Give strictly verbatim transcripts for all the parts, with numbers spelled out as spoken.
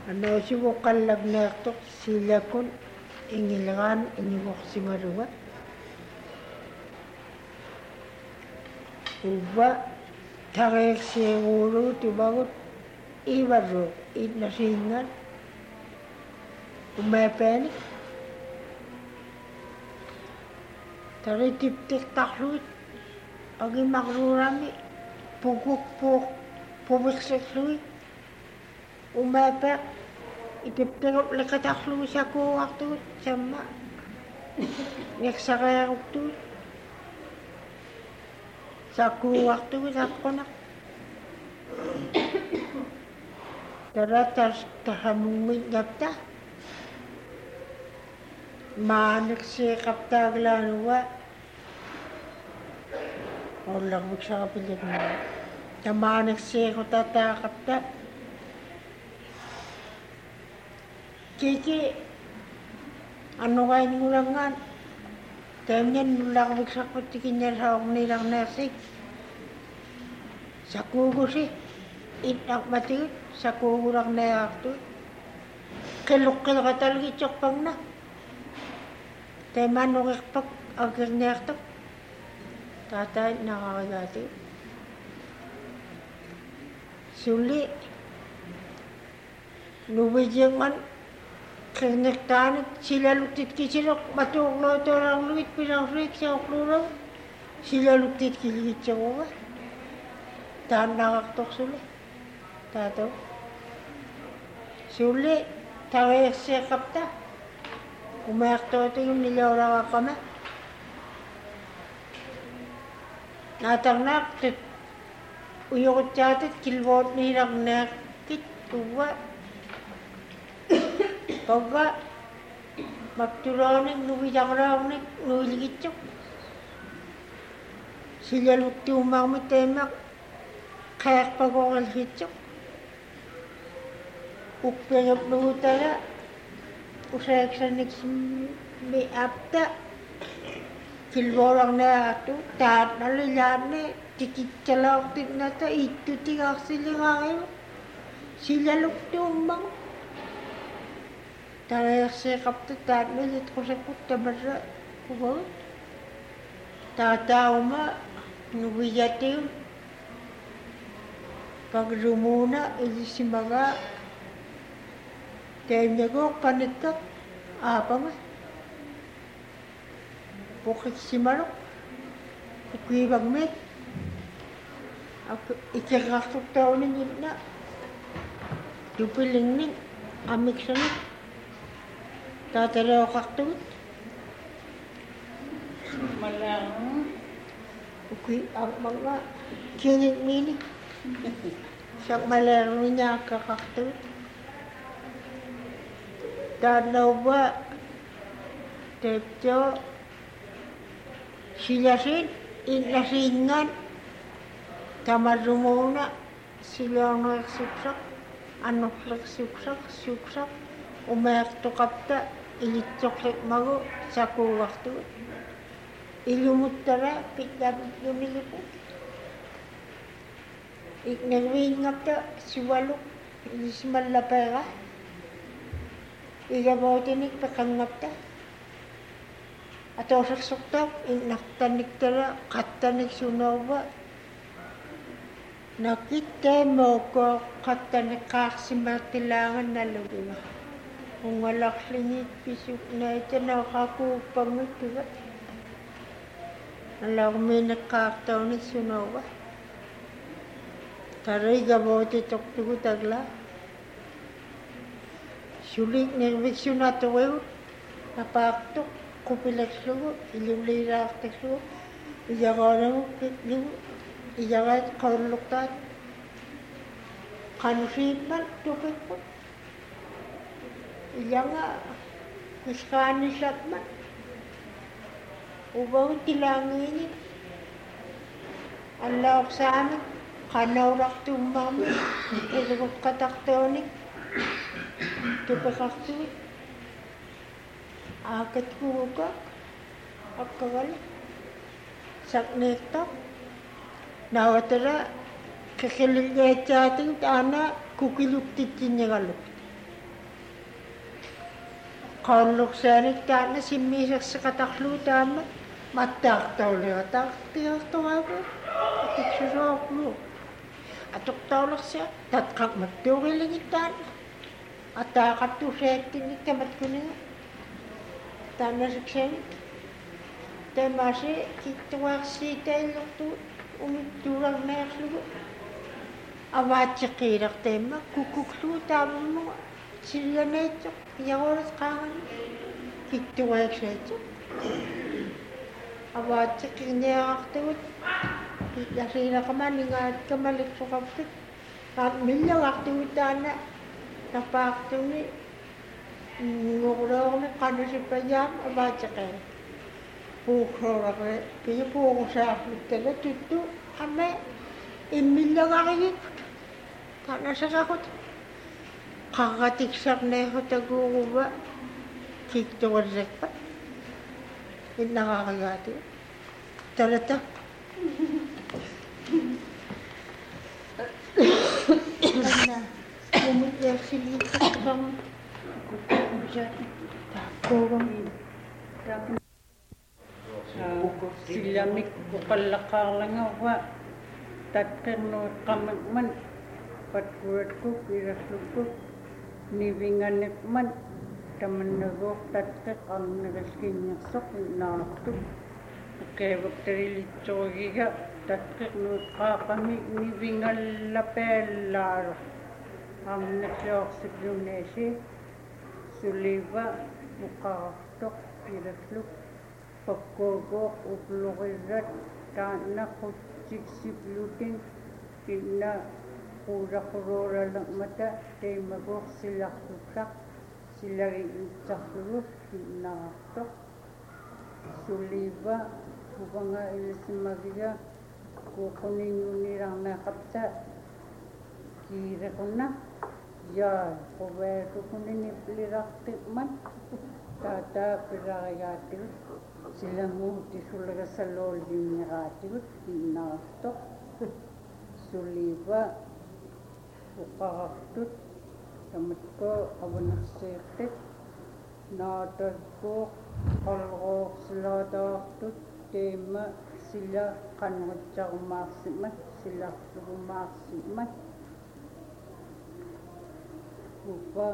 Anausugukallagnaartoq siilakun ingilgaan iniguqsimaluga uva tareersiiguulu tumagut iivarruuq iinnasiingan umaapaani taritiptiqtarluit agimaqluurami pukukpuuq puviqsiqlui umaapa itipterup liqatarluu sakuuartugut samma niqsaqaaruktugut sakuuartugut aqqunaq taratas tahamungminnapta maaniqsiiqaptaaglaanuga orlarviksaqapilagna tamaaniqsiiqutataaqapta kiki annuqaingulangaan taimnian nullarviksaqpattikinnialaorniilarneersik sakuugusi innaqmatigut sakuugularneaartugut qilluqqilqatalgitsorpagna taimaannuqirpak agirniartoq taatait naqarigaatigut suli nuvijiangan qirniqtaanit silaluktit kisiloq matuuqluutuularlugit pilarsuik saoqluulagu silaluktit kiligitsaguga taannaqartoq suli taatau suli tariirsiiqapta umaartuutigun nilaularaqqama naatarnaaqtit uyuqutjaatit kilvootniilarneaqkit uva pagga maktuloonik nuvilarlaornik nuiligitsuq silaluktiummaarmit taimaq qeerpagorilgitsuq uppiruplugutala usaaksanniksimmi apta kilvoolarneaartu taatnalilaanne tikitsalaortitnata ittutigaarsiligariu silaluktiummagu tariirsiiqapta taatnalit qusakkut tamarra uvagut taatauma nuviyatigun pagrumuuna ilisimagaa taimnaguuq panikkaq aapanga puqiksimaluq ikuivagmik ikirrartuqtauninitna tupilingning amiksanik taataleoqartugut malaarnu ukui aapanga kiingikmiini sakmalaarnuñaaqqaqartugut taannauva teeptio silasin innasiingan tamarrumuuna silaorneersuksaq annorlersuksaq suksaq umeertuqapta ilitsoqliqmagu sakuugartugut ilumuttara pitlaapitlumilupu iknerviingapta sivaluq ilismallapeera igavootinik peqangapta atoosersortaaq innartaniktala qattanik sunerva nakitteemookko qattaniqqaarsimaartilaangannalugiga ungalarlingit pisuk naitanaoqakuuppannguttuga alaormiineqqaartaunik sunerva tarigavootitortugu tagla sulik nirviksunaturigut napaartuq qupileqlugu iluliilaartaklugu iyaqaanagu kitlugu iyaqaat qawlluqtaat qanusiimmal tupiqqut iyanga isqaanissapmat uvagut tilaangiinit allaorsaamik qanaulaqtuummaarmik iluguqqatartuunik tupiqartugut aakatkuguka akkagala sakneertoq naawatara qeqililgaatsaatigut aana kukiluktitsinnigaluk qaullursaanik taana simmiiserseqatarluu taama mattaartauligatартиартуагу атиксусоорпу атортаулерсиа татқамматтуугилигиттаана атаақаттусааттинник таматкунига таанасиксаани тамааси киттуаарсиитаиллерту умиттууларнаарлугу аваатсеқиилертаимма куккуклуу таамаммуга силланаитсоқ иярулас qaangani киттуааксаатсоқ аваатсеқиниарартагут ясиилақамаанингаат камаликсоқарпит таат миллагартугут таана тапаартуни ngorloorne qanusippajaam avaatseqee puukhorare piipuurusaarluttala tuttu ame immillagarigut tanasaqaqut qarratiksarneerutaguuruva kikturillikpa innaqarigaati talata anna umutleersilliikkaqam sillamik uqallaqaarlangawa tatqernuiqqamakman patkuatkuk iraslukuk nivinganikman tamannaguuq tatqeq arnerilkiinnersoq innaartuk ukeevaktarilitsugiga tatqernuiqqaaqami nivingallapeallaaru arneqsiorsiplunesi suliva uqarartoq ilasluk pakkuaguuq upluqirrat taanna qutsiksiplutin inna quulaqquruuralermata teimaguuq silartuksaq silagi itsarlugut innaartoq suliva uvanga ilasimagiga kuuquninnunilarnaaqapta kiirequnna yaa quveetukunini plirartiqman taataa pirarigaatigut silamuuti sulagasalloollinniqaatigut innaartoq suliva uqarartut tamatko avanersiiqtit naatalkuuq qalruuqsilaataartut teema sila qanuatsarumaarsimat silarlugumaarsimat upa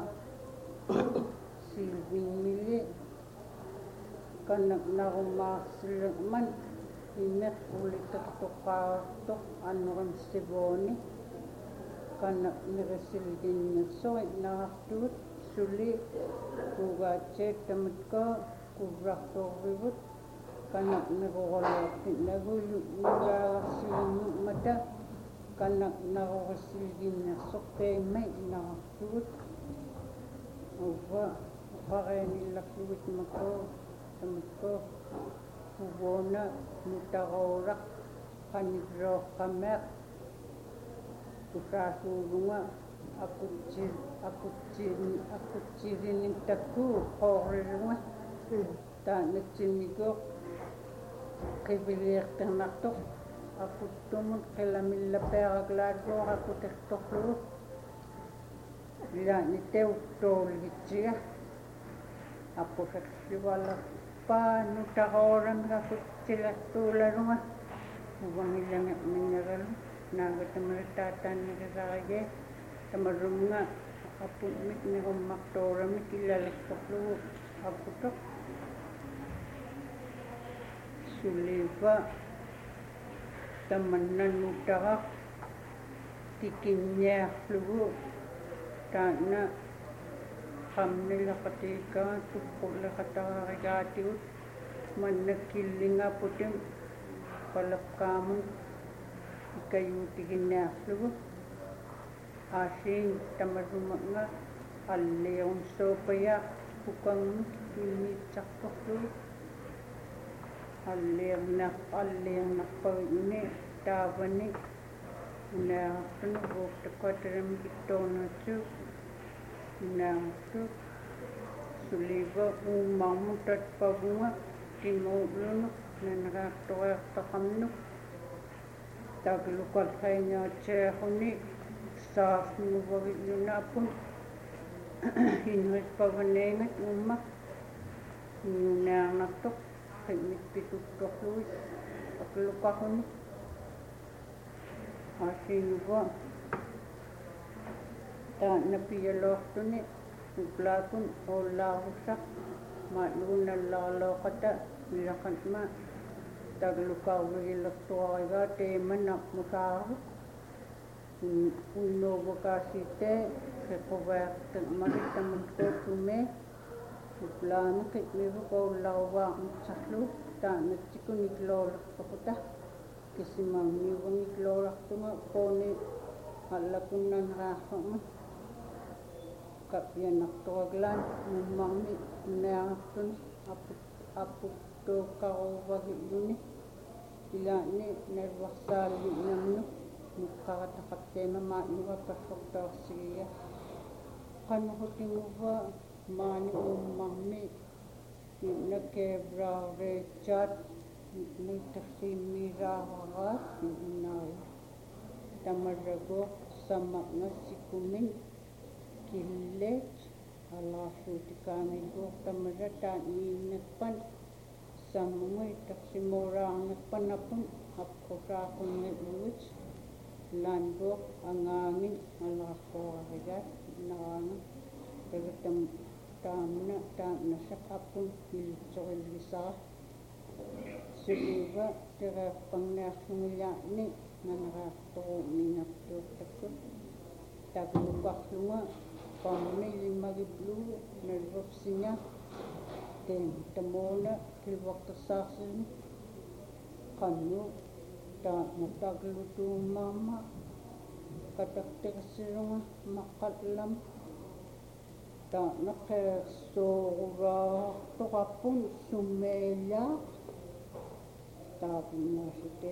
silvingmili kanak narumaarsilegman imeq ulitertoqaartoq annuram sivoni kanak nirisilginnersorit naartugut suli kugaatseet tamatko kurrartorrivut kanak niroroloortit nagulu nugaagarsilummata kanak narorisilginnersoq teimma inaartugut uva uqareenillakugut mako tamatko uvona mutarooraq qanigrooqqameaq usaasuulunga akutsi akutsi akutsirinnik takkuu qoorrilunga taanatsinnigoq qibiliiqternartoq akuttumut qilamillapearaklaatuaq akutertorlugut ilaani teuttooligitsиga аппусаксивалерпаа нутароорами акутсилаттуулалунга увангиланга минералу наагатамалаттаатааннигасариге тамарунга аппунмит нигуммартоорами киллалерторлугу аппутоқ сулива таманнаннутарaq тикинниарлугу таана qamnilaqatiikkaa tuqqulleqataraarigaatigut mannakillingaapputim palaqqaamun ikayuutiginnaarlugu aasiin tamarumanga alliorunsoopaya ukangut immiitsartorlugu alliernaq alliernarpagini taavani unaartunu vuuttaqqataramik ittoornaatsu naatu suliva uummarmutat pagunga timuulunu nanraartoreertaqamnu taaglukallaiñaatseeruni saafnuvagilunaapun inrispavaneegat uumma Nunaarnartuq qimmippituttorluit aqluqarruni aasiinnuva taannapialoortuni uplaakun ollaarussaq maatluunnallaarlooqata milaqatma tagluqarvigillertuarigaa teemanaq musaaru unnuuvakaasiitee qequvaaqtaq marittamatquuttume uplaanaqi mivuqoullaruvaamutsarlu taannatsikunikloorlertoquta kisimagniuvangiklorartunga qooni allakunnaneraarsorma kapianartoraglaan mummarmi unaartuni aput aputtuuqqaruuvagilluni ilaani nalvarsaallinnamnu muqqarataqatteema maatnuga passortaarsigia qanuqutimuva maani ummarmi nakeebraareechat nitersiimmiiraaraat unaai tamarrago samaqnassikumin killeet alaarsuutikaamilluur tamarra taaniinnerpan sammungui tersimuuraarnerpanapun apqutaaqunniluit laanbuoq angaangin alaartoarigaat naraanga tagatam taamna taannasaqapun ilitsorillisara suliva tereerpanniarlungilaani naneraartoruuminartuurtakkut tagluqarlunga qammi limagiplu nalvapsinga teen tamuuna kilvaqtassaarsini qannu taanna taglutuummaama katartersilunga maqqallam taanna qeersooruraartoqappun summeellaaq taapunnaasute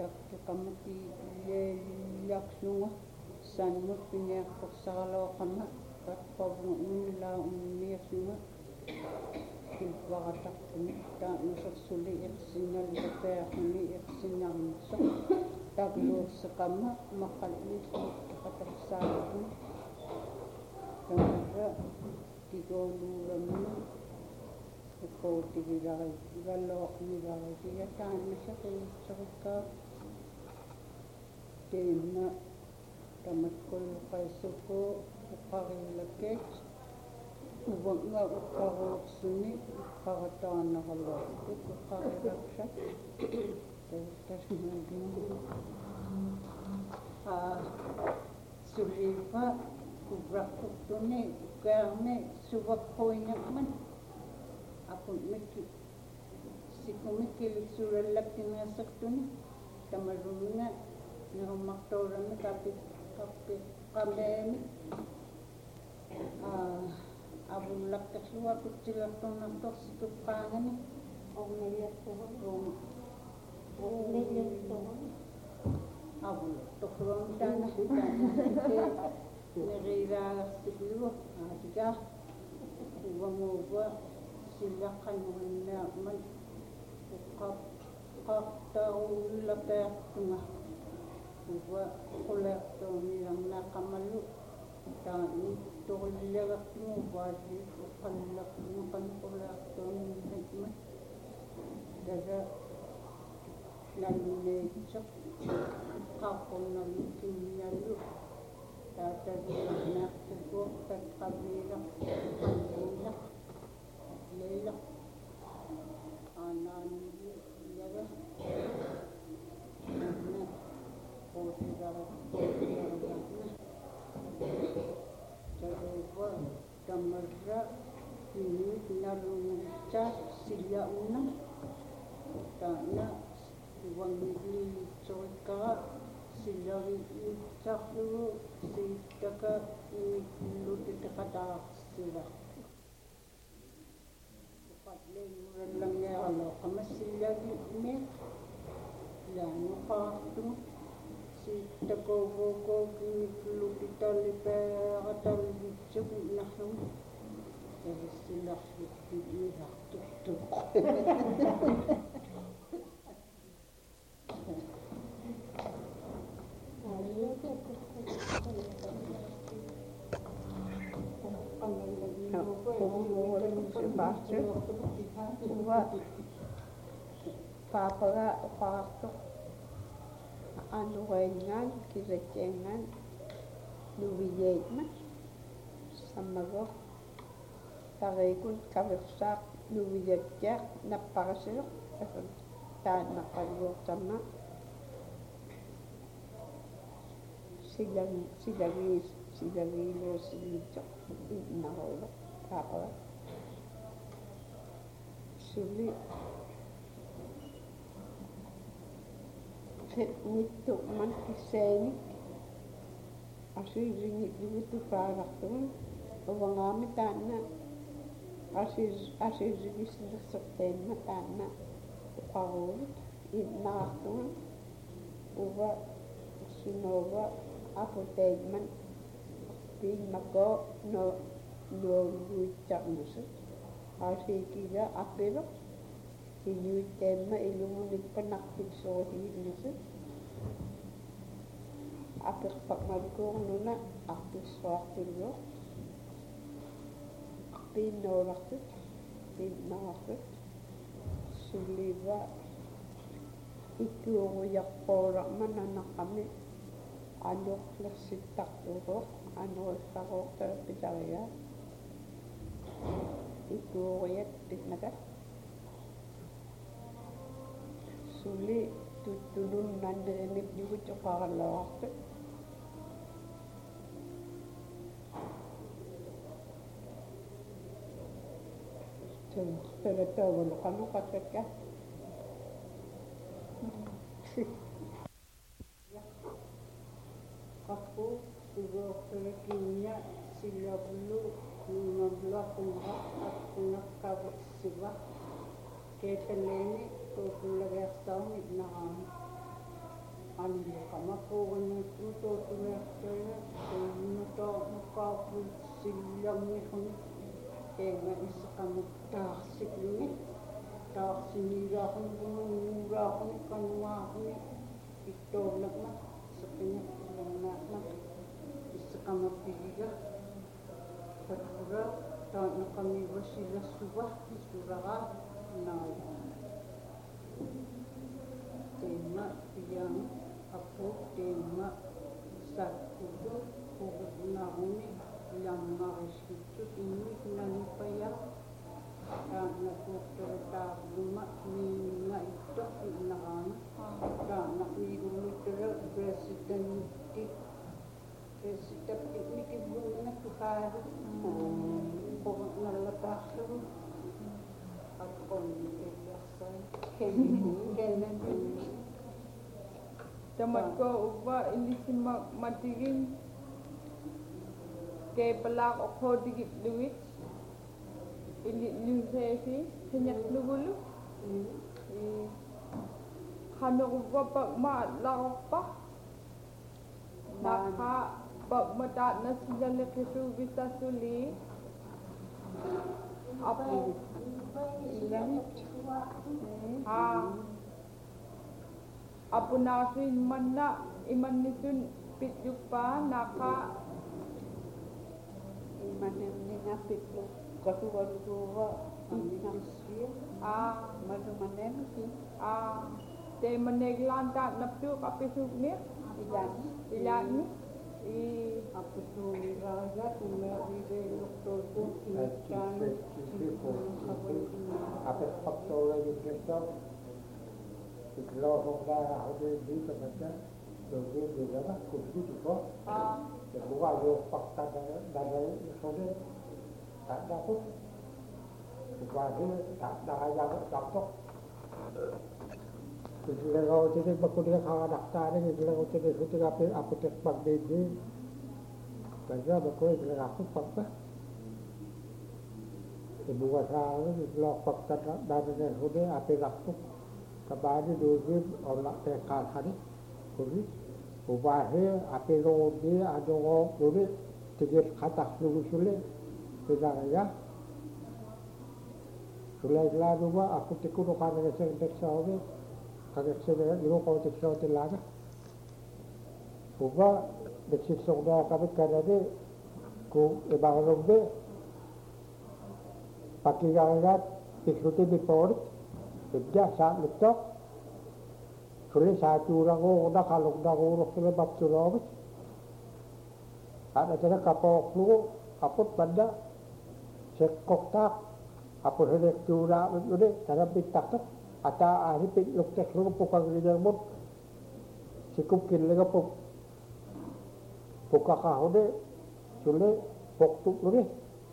katarteqamatiilleellaksunga sannut piniaqqursaralooqama qaqqavnuunlaa ummiassunga kilvaqatartuni taannasersuli iqsinnallupearnuni iqsinnarnitsoq tagluurseqama maqqalliiqatarsaarpun tamarra tigooluuramnu uqootigilari igalooqmilarigia taannasaqilitsorikkaa teemma tamatkolluqaissuku uqqarillakeet uvanga uqqaruursuni uqqarataanaraloortut uqqariraqsat tastasmagin aa suliva uvraqtuqtuni ukaarmi suvappuinerman apun mikki sikumikkiliksuurallaktingaassertuni tamarunga nirummartuurammi kapi kapi qameemi aa avullaqterlua kutsilartornartorsituqqaangani ornillarturum ornillarturum avullartorluam taana taana neriilaagarsiklugu aatigaa uvanguuva sillaqannuinnaaqman uqqaq qaqqtaruullapeartunga uva quleertuunilarnaaqamallu taani torillegartumu vaalli uqqallaqtumu qanquleertuunillatma tasa nalluneitseq qaqqunnerlu kimmiallu taataviarnaartukuuq tatqaviilaq leilaq leilaq aanaanillu ilaga nanna qoosigaraqna taruva tamarra niit narunguritsaat sillaunna taana uvangilliitsorikkaa sillariitsarlugu siittaka imiklutiteqataarsila uqalleengurallangiaraloqama sillagi laanuqaartugu siittakovuukookimiklutitallipeeqatalvitsugu narlugu tavissillarluttigiilartuqtuq kuvuurin sipaatsu uva paapaga uqaqartuq anuringaan kisakiangaan nuviyaitmat sammaguq tariikun kaversaaq nuviyakkiaq nappaqasiluq asun taannaqqalluortamma silang silangiis silangiiluusigitsoq innaruuloq paapaga suli nittuqman kissaanik asiiringitlugutu paalartugun uvangaami taanna asiis asiisigissersertaanma taanna uqaruulut innaqartugun uva sunuuva aputaitman piimmako no nuoluguitsaarnusut asiikiga appiluq iñuittaamma ilungunippanarpiksuusiginnusut apiqpaqmalkuornuna arpissuartilluq piinnuulartut piinnaqartut sulliva ikkuuruyarpuularma nanaqqami anuqlersittaqtuuruq anuillaruuq pitariga ikkuuruyat pitnaka suli tuttunun nannerimit yugut uqaralluartut Tele-tele-tele-qanuqatakka qappu sugoortulakinia sillavullu nuunnerluaqunqa aqunaqqavussiva keetaleeni tuutullagiartauni naraami anniqamaquugunniittu tuutuliartuina tuunnutoornuqqaarpu sillammiquni teema isseqamut taarsikluni taarsiniigaaqunugunu nuuraaquni qanuaaquni ittoorlaqma seqinaqlannaaqma isseqamappigiga tatkura taanneqamiivassillassuva suraraa naaya teema piyaami appu teema sakkutu kugunaaruni lammarisuttu innik nanipaya taannakuuttulutaarluma miinga itto innaqaana taannaqmiigulluttula presidentti presidentti qorunnallataarlugu aqqonnikillarsai kennan tamatko uva ilisima matigin kay balak okodigit luwit ili lusefi kenyak lugulu khanuwa pa ma laopa naka pa madat na sila lekisu bisa suli apu ilang ha apu nasin manna iman nisun pitjupa naka imanenningappitlu katuvalutuuva annitisvia ah malumanenuki ah te maneglan ta naptu kapisukni ilani ilani i apputuuliraaga tumeeriveilluqtuutu inikkaani Apa faktor yang kita kalau orang ada di tempat jadi dia lah kursi juga ah bukan ada fakta dari soalnya tak dapat bukan tak tak yang dapat jadi kalau jadi berkuliah kalau dokter ini jadi kalau jadi itu apa apa terpaksa jadi kerja berkuliah jadi aku fakta ibu bapa itu blok fakta dari itu apa dapat kabadi dulu orang terkal hari kuri ubahe apa lodi ada orang dulu tiga kata dulu sulit tidak ya sulit lah dua aku tikul kan ada sekitar sahwe kaget sebenarnya dulu kau tik sahwe telaga ubah dekat sudah kabit kan ada ku ibarat deh pakigagat ikuti di porit kerja saat letok sudah satu orang udah kalau udah urus sudah bab sudah ada cara kapok lu kaput pada sekok tak apa hendak curah udah cara pitak tak atau ahli pit luk tek lu pukang dia mut sikup kin lega puk pukak kah udah sudah pok tuh udah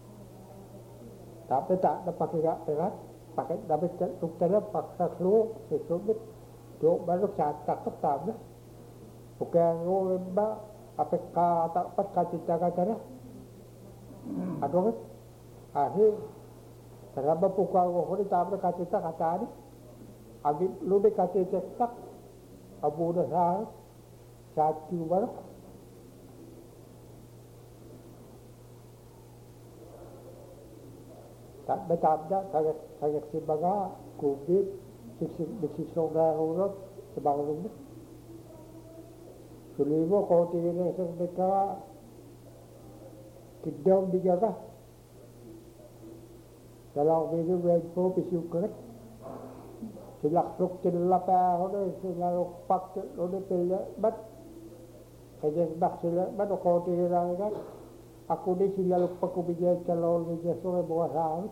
tapi tak ada pakai gak perat pakai tapi tuk tera paksa lu sesubit do baru catak tetap dah bukan lu ba apa kata pas kacita kacanya aduh akhir teraba puka ko di tabra kacita kacari abi lu de kacita tak abu dah sah satu baru tak betabda kagak kagak si baga kubit sisi sisi soga urut sebangun suligo ko tigene sebeka kidom dijaga dalam video red po pisukat silak sok tilapa hode silak pak hode pele bat kaya bak silak bat ko tigene kan aku di silak pak ko bijay calol bijay so bawa sahut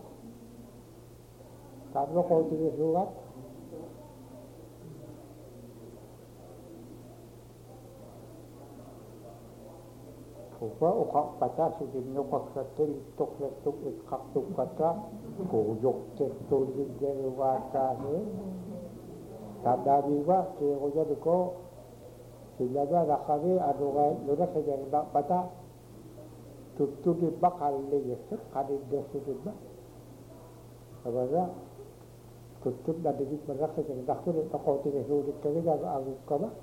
tak lo ko tigene surat Upa ukak pata sugin nyokak satil tok letuk ikak tuk kata kuyok cek tulis dari wata he tada biwa ke oja diko silaga rakave adogai lura sejak dak pata tutu di bakal le yesek kadi dosu di bak abara tutu dak di berak sejak dak tu dak kau tiga sulit kali dak agu kaba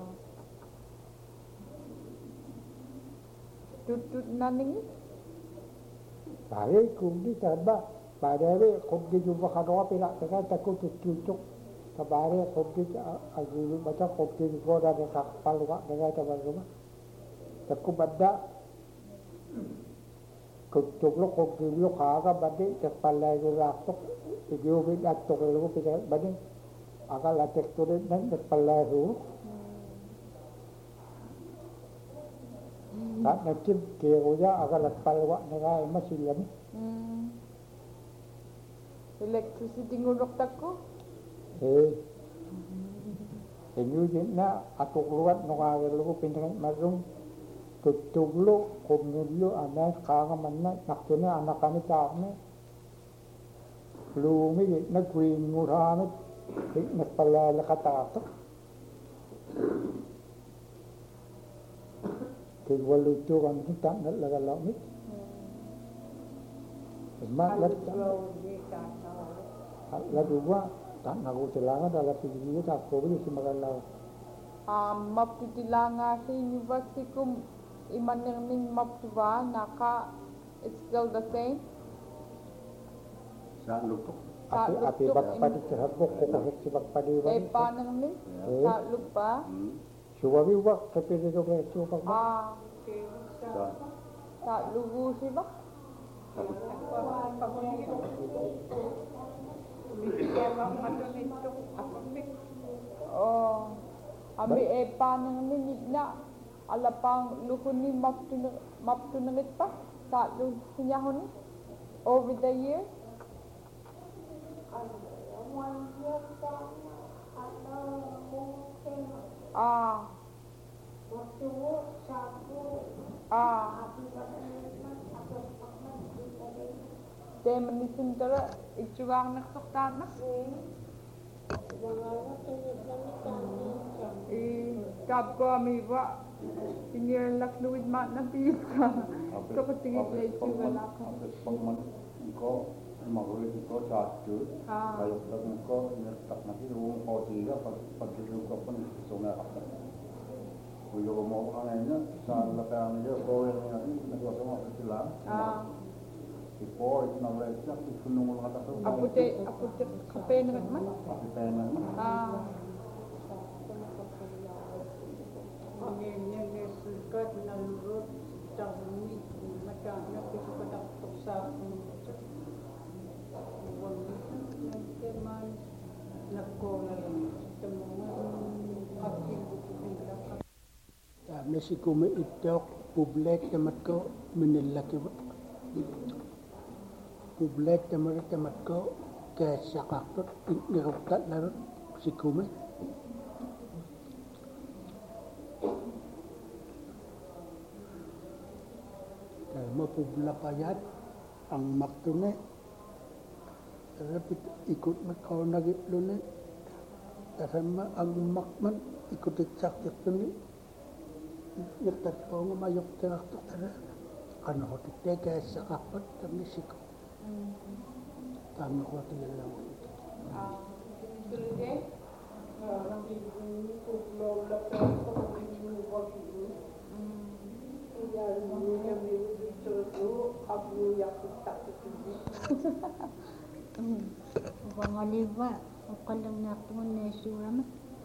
Tutut naning Baik, kundi terba. Padahal kundi juga kalau apa nak tekan takut tutup. Kabare kundi ayu baca kundi juga ada kapal juga dengan teman rumah. Takut benda tutup lo kundi lo kaga benda kapal lagi raktok. Ibu bin atok lo pikir benda akan latih turun dan kapal lagi. Tak nak kira agar lepas wak negara masih lagi. Hmm. Electricity nguruk takku. Eh. Ini je nak atuk luat negara lu pindah marung tutup lu komun lu anak sekarang mana nak tu ni anak kami tak ni. Lu ni nak green murah ni nak pala lekata tu. Kecuali itu kan kita nak laga laut. Mak lad lad dua tak nak utilanga dalam segi tak boleh semakan laut. Ah, map tutilanga sa university kum imaning map tuwa naka it's still the same. Sa lupok. Api api bak padi terhabuk ko ko si bak padi wa. Eh panang ni sa lupa. Suwabi wa kapili do ke suwa bak. Ah, Sa sa lugu si ba? Oh, ambil eh panang ni na alapang lugu ni map tu map tu nangit pa sa lu sinyahon over the year. Ah. Ah. Dia menisun tera ichuang nak soktan na. Eh, kap ko ami ba senior lak luwid mat na pis ka. So ko tingit na ichuang na ko. pagman ko magawin ko sa ato. Ah. Kalau lang ko tak nanti ruang ko tiga pag pagdilo ko pun sunga ka. Uyo mo kanina sa lapang niyo ko yung nagwasama sa sila. Ah. Ipo it na red na isunong mga tato. Apute apute kape na man. Pati pena na. Ah. Ini ni sukat na lurut tahun ni macam nak kita dapat sa man nagkona lang sa mga akil-akil. Mexico me itok publik temat ko menilak publik temat temat ko ke sakakut ngerokat larut sikume mo publik ayat ang maktune tapi ikut makau nagit lune kasama ang makman ikut cak cak tuni nyetat ko mayok tengah tu ada kan hotik tega sakapet kami siko kami hotik lang Ah, Sulit Parang hindi ko lola pero ko hindi ko Kaya hindi kami dito to abu yakut tak itu. Bang aliba, ukalang natungan na surama.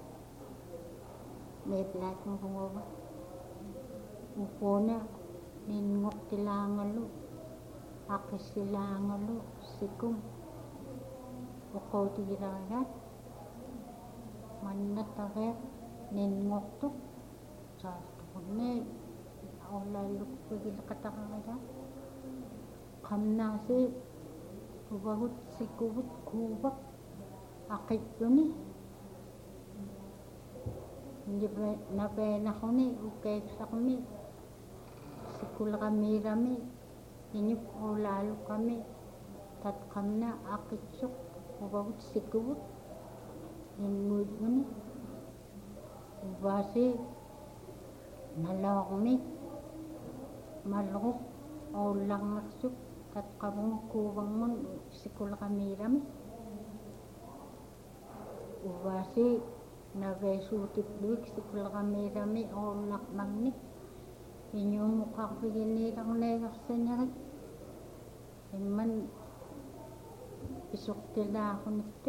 May plat mo bungo ba? Upona, ninngok tilangalo, akis tilangalo, sikum. Ukaw tigiragat, manat agad, ninngok to. Sa tukone, awla luk pagil katakagada. Kamnasi, ubahut sikubut kubak, akit yun eh. Hindi na pena ko ni, ukay sa kami. Sikula kami rami, inyup o lalo kami. Tat kam na akit sok, ubahut sikubut. Inuid mo ni. Ubasi, nalaw kami. Malukok, o lang maksuk. Tat kabong kubang mo, sikula kami rami. Ubasi, nagay-sutik duwik, sikula kami rami, o lakmangnik. Inyong mukha ko ginirang negak sa niya. Iman, isok tila ako nito.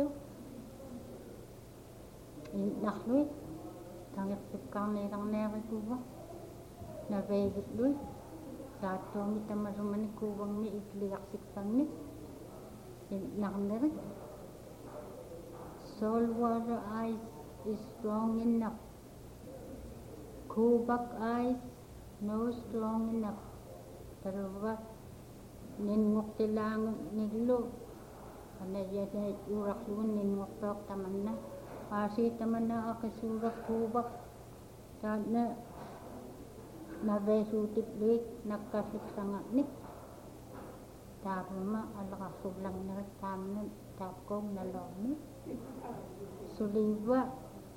Inakluit, tangit kang nirang negak ko ba? Nagay-git duwik. Sato kita maruman ni kubang ni ikliyak sikpang ni. Nakamirik. Saltwater ice is strong enough. Kubak ice no strong enough. Pero ba, ninngok tilang niglo. Ano yan ay urak yun, ninngok tok taman na. Kasi taman na akasurak kubak. Saat na, nabesutik duit, nagkasik sa nga nik. Tapos ma, alakasulang na taman, tapkong nalomi. Suliba.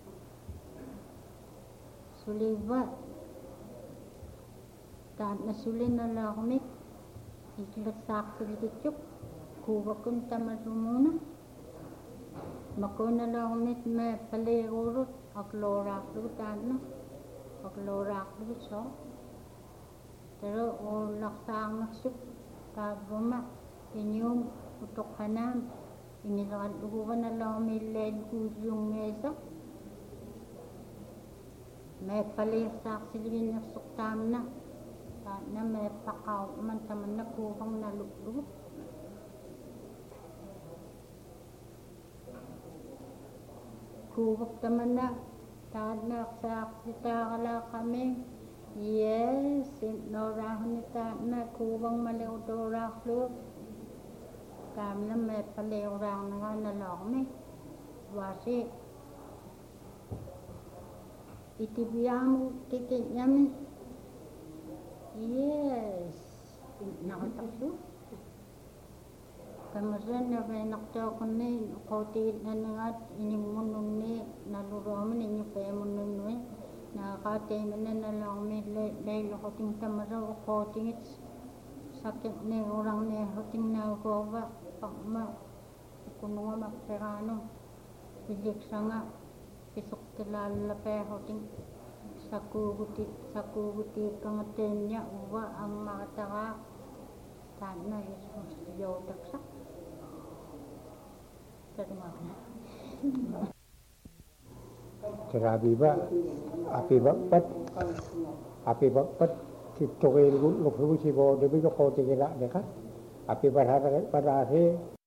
Suliba. Taat na sulin na lakumik. Ikilat sakto dito. Kuwa kun tamasumuna. Mako na lakumik me paligurot. Aklorak doon taat na. Aklorak doon so. Pero o laksang maksuk. Kabuma. Inyong utok kanam. Inilakan uhuwan na lang may lead yung mesa. May palisak silin na suktam na. Na may pakaw man taman na kuwang naluklo. Kuwag taman na. Tahad na saksita kala kami. Yes, norahan ni tahad na kuwang maliw doraklo. Kami na may palirang na nga nalakmi. Wasi. Itibiyang mo kikit namin. Yes. Nakatakso. Kamasan na may nakta ko na kautit na nga inyong munong ni naluraman inyong kaya munong ni nakakatay mo na nalakmi dahil ako ting tamara o kauting it's sakit ni orang ni huting na ko ba pakma kuno nga maperano bilik sa nga pisok tilala pa huting sakuguti sakuguti kang tenya uwa ang makataka tana isos yaw taksak terima Serabi ba api bakpat api bakpat Tukil lục hữu si vô để biết cho cô thì cái lại được á. À, cái bà ra bà ra thế